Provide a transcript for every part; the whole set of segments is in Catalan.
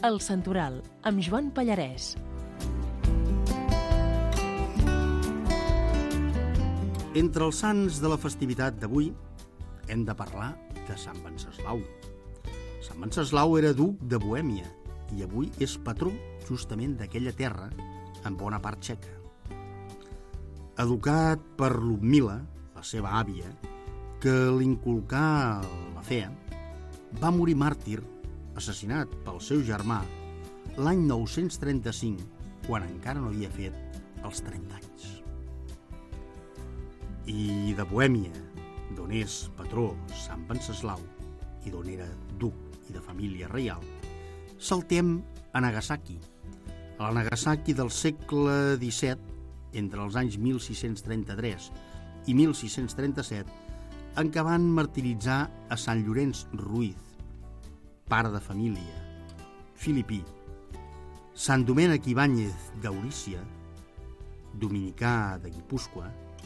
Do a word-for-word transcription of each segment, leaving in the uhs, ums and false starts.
El Santoral, amb Joan Pallarès. Entre els sants de la festivitat d'avui hem de parlar de Sant Venceslau. Sant Venceslau era duc de Bohèmia i avui és patró justament d'aquella terra, en bona part txeca. Educat per Ludmila, la seva àvia, que l'inculcà la fe, va morir màrtir, assassinat pel seu germà, l'any nou-cents trenta-cinc, quan encara no havia fet els trenta anys. I de Bohèmia, d'on és patró Sant Venceslau i d'on era duc i de família reial, saltem a Nagasaki, a la Nagasaki del segle disset, entre els anys mil sis-cents trenta-tres i mil sis-cents trenta-set, en què van martiritzar a Sant Llorenç Ruiz, pare de família, filipí, Sant Domènec Ibáñez d'Aurícia, dominicà de Guipúscoa,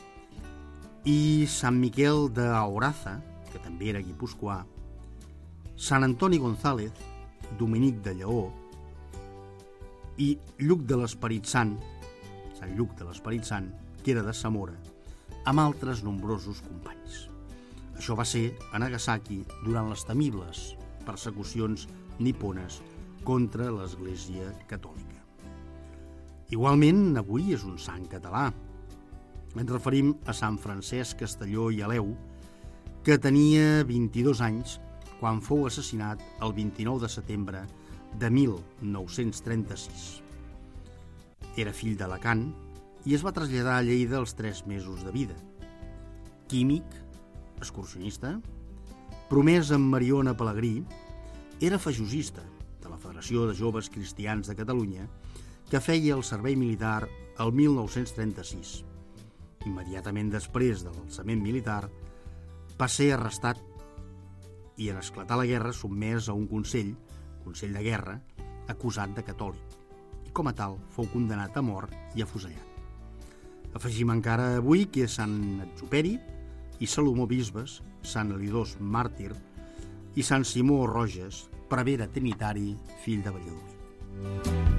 i Sant Miquel d'Aoraza, que també era guipuscoà, Sant Antoni González, dominic de Lleó, i Lluc de l'Esperit Sant, Sant Lluc de l'Esperit Sant, que era de Zamora, amb altres nombrosos companys. Això va ser a Nagasaki durant les temibles persecucions nipones contra l'Església Catòlica. Igualment, avui és un sant català. Ens referim a Sant Francesc Castelló i Aleu, que tenia vint-i-dos anys quan fou assassinat el vint-i-nou de setembre de mil nou-cents trenta-sis. Era fill d'Alacant i es va traslladar a Lleida als tres mesos de vida. Químic, excursionista, promès amb Mariona Pelegrí, era fajosista de la Federació de Joves Cristians de Catalunya, que feia el servei militar el mil nou-cents trenta-sis. Immediatament després de l'alçament militar, va ser arrestat i en esclatar la guerra sotmès a un consell, Consell de Guerra, acusat de catòlic, i com a tal fou condemnat a mort i afusellat. Afegim encara avui que és Sant Exuperi i Salomó Bisbes, Sant Elidós Màrtir i Sant Simó Roges, prevere trinitari, fill de Valladolid.